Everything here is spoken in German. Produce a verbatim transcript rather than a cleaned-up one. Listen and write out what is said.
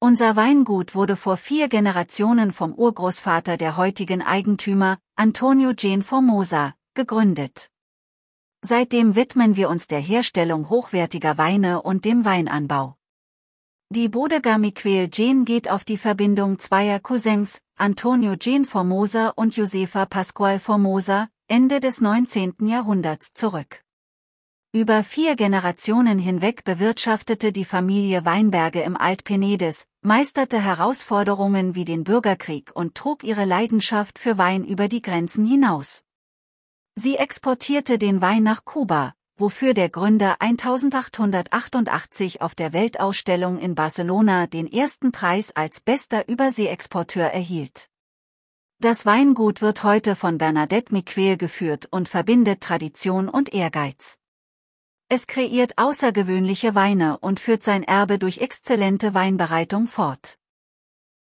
Unser Weingut wurde vor vier Generationen vom Urgroßvater der heutigen Eigentümer, Antonio Gianformosa, gegründet. Seitdem widmen wir uns der Herstellung hochwertiger Weine und dem Weinanbau. Die Bodega Miquel Gian geht auf die Verbindung zweier Cousins, Antonio Gianformosa und Josefa Pascual Formosa, Ende des neunzehnten Jahrhunderts zurück. Über vier Generationen hinweg bewirtschaftete die Familie Weinberge im Alt-Penedès, meisterte Herausforderungen wie den Bürgerkrieg und trug ihre Leidenschaft für Wein über die Grenzen hinaus. Sie exportierte den Wein nach Kuba, wofür der Gründer achtzehnhundertachtundachtzig auf der Weltausstellung in Barcelona den ersten Preis als bester Überseeexporteur erhielt. Das Weingut wird heute von Bernadette Miquel geführt und verbindet Tradition und Ehrgeiz. Es kreiert außergewöhnliche Weine und führt sein Erbe durch exzellente Weinbereitung fort.